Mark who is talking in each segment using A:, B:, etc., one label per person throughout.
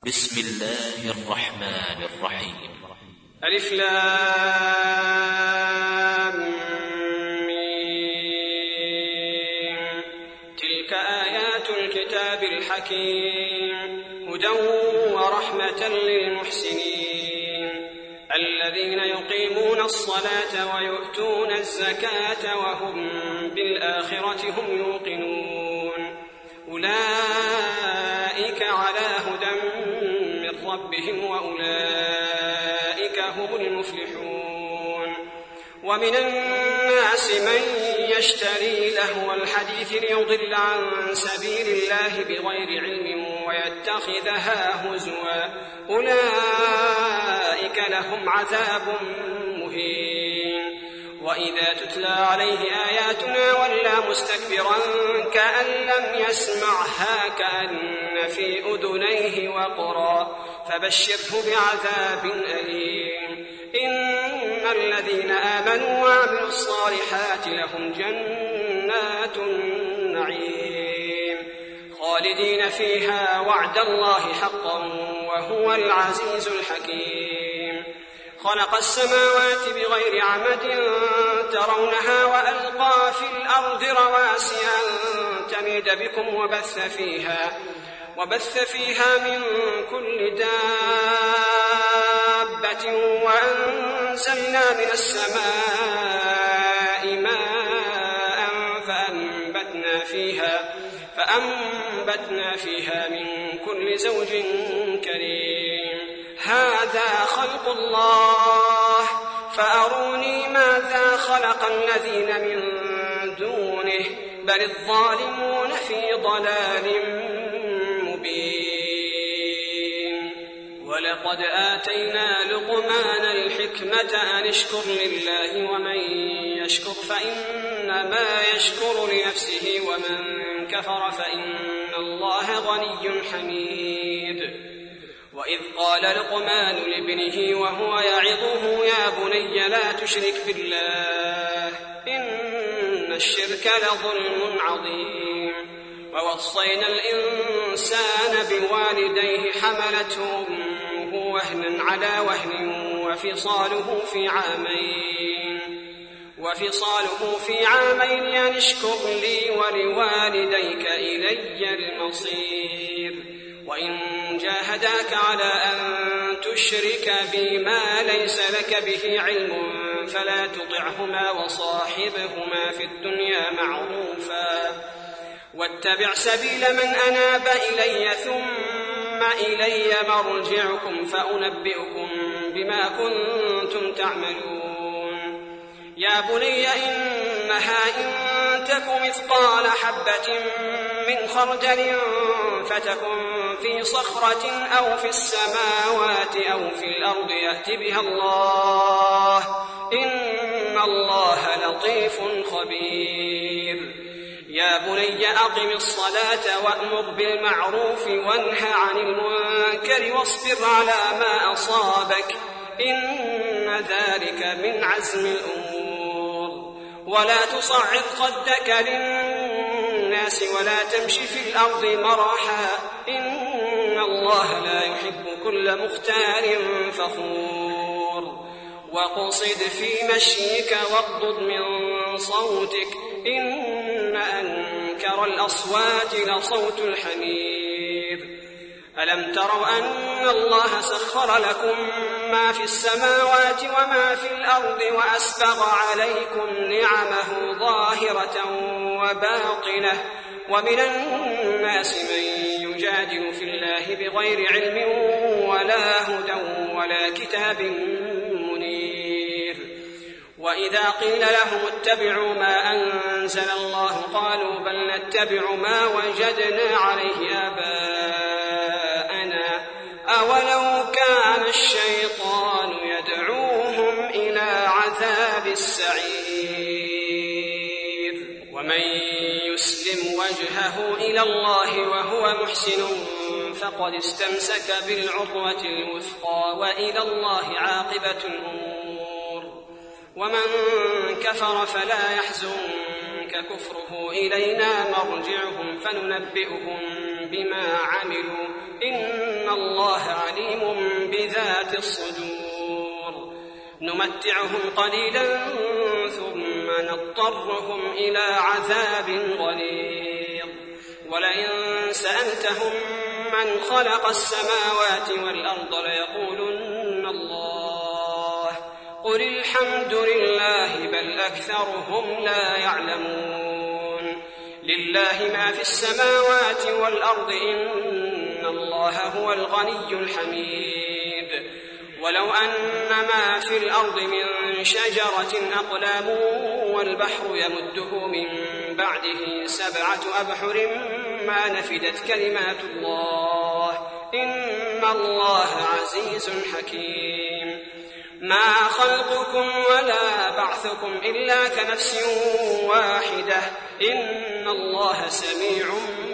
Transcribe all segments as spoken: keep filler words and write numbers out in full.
A: بسم الله الرحمن الرحيم.
B: ألف لام ميم. تلك آيات الكتاب الحكيم هدى ورحمة للمحسنين الذين يقيمون الصلاة ويؤتون الزكاة وهم بالآخرة هم يوقنون أولئك على هدى من ربهم وأولئك هم المفلحون. ومن الناس من يشتري لهو الحديث ليضل عن سبيل الله بغير علم ويتخذها هزوا أولئك لهم عذاب مهين. وإذا تتلى عليه آياتنا ولى مستكبرا كأن لم يسمعها كأن في أذنيه وقرا فبشره بعذاب أليم. إن الذين آمنوا وعملوا الصالحات لهم جنات النعيم خالدين فيها وعد الله حقا وهو العزيز الحكيم. خلق السماوات بغير عمد ترونها وألقى في الأرض رواسي أن تميد بكم وبث فيها وبث فيها من كل دابة وأنزلنا من السماء ماء فأنبتنا فيها فأنبتنا فيها من كل زوج كريم. هذا خلق الله فأروني ماذا خلق الذين من دونه بل الظالمون في ضلال مبين. ولقد آتينا لقمان الحكمة أن اشكر لله ومن يشكر فإنما يشكر لنفسه ومن كفر فإن الله غني حميد. وإذ قال لقمان لابنه وهو يعظه يا بني لا تشرك بالله إن الشرك لظلم عظيم. ووصينا الإنسان بوالديه حملته أمه وهنا على وهن وفصاله في عامين وفصاله في عامين أن اشكر لي ولوالديك إلي المصير. وإن جاهداك على أن تشرك بي ما ليس لك به علم فلا تطعهما وصاحبهما في الدنيا معروفا واتبع سبيل من أناب إلي ثم إلي مرجعكم فأنبئكم بما كنتم تعملون. يا بني إنها إن تك مثقال حبة من خردل فتكن في صخرة أو في السماوات أو في الأرض يأت بها الله إن الله لطيف خبير. يا بني أقم الصلاة وأمر بالمعروف وانه عن المنكر واصبر على ما أصابك إن ذلك من عزم الأمور. ولا تصعد خدك للناس ولا تمشي في الأرض مرحا إن الله لا يحب كل مختال فخور. وقصد في مشيك واغضض من صوتك إن أنكر الأصوات لصوت الحمير. ألم تروا أن الله سخر لكم ما في السماوات وما في الأرض وأسبغ عليكم نعمه ظاهرة وباطنة ومن الناس من يجادل في الله بغير علم ولا هدى ولا كتاب منير. وإذا قيل لهم اتبعوا ما أنزل الله قالوا بل نتبع ما وجدنا عليه آباءنا أولو كان الشيطان يدعوهم إلى عذاب السعير. ومن يسلم وجهه إلى الله وهو محسن فقد استمسك بالعروة الوثقى وإلى الله عاقبة الأمور. ومن كفر فلا يحزنك ذلك كفره إلينا مرجعهم فننبئهم بما عملوا إن الله عليم بذات الصدور نمتعهم قليلا ثم نضطرهم إلى عذاب غليظ ولئن سألتهم من خلق السماوات والأرض ليقولن الله قل الحمد لله بل أكثرهم لا يعلمون لله ما في السماوات والأرض إن الله هو الغني الحميد ولو أن ما في الأرض من شجرة أقلام والبحر يمده من بعده سبعة أبحر ما نفدت كلمات الله إن الله عزيز حكيم ما خلقكم ولا بعثكم إلا كنفس واحدة إن الله سميع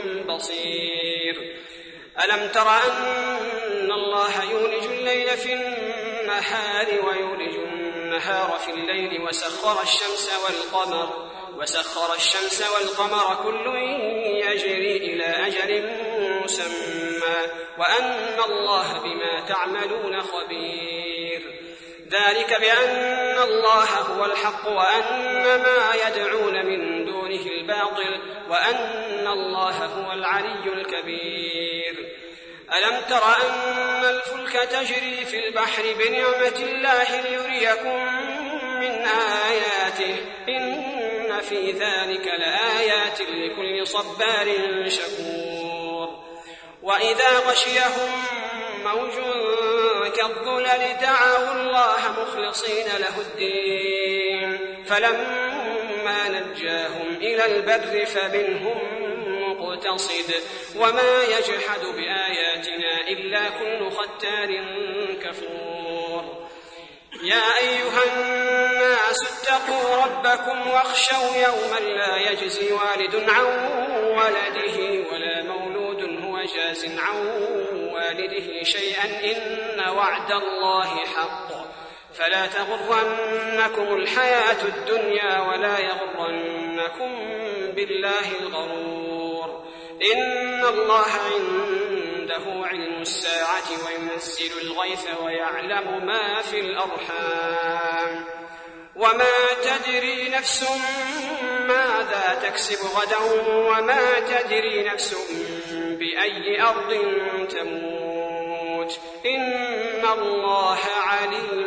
B: بصير ألم تر أن الله يولج الليل في النهار ويولج النهار في الليل وسخر الشمس والقمر وسخر الشمس والقمر كل يجري إلى أجل مسمى وأن الله بما تعملون خبير ذلك بأن الله هو الحق وأن ما يدعون من دونه الباطل وأن الله هو العلي الكبير ألم تر أن الفلك تجري في البحر بنعمة الله ليريكم من آياته إن في ذلك لآيات لكل صبار شكور وإذا غشيهم موج كالظلل دعوا الله مخلصين له الدين فلما نجاهم إلى البر فمنهم مقتصد وما يجحد بآياتنا إلا كل ختار كفور يا أيها الناس اتقوا ربكم واخشوا يوما لا يجزي والد عن ولده ولا مولود هو جاز عن والده شيئا إن وعد الله حق فلا تغرنكم الحياة الدنيا ولا يغرنكم بالله الغرور إن الله عنده علم الساعة وينزل الغيث ويعلم ما في الأرحام وما تدري نفس ماذا تكسب غدا وما تدري نفس بأي أرض تموت إن الله عليم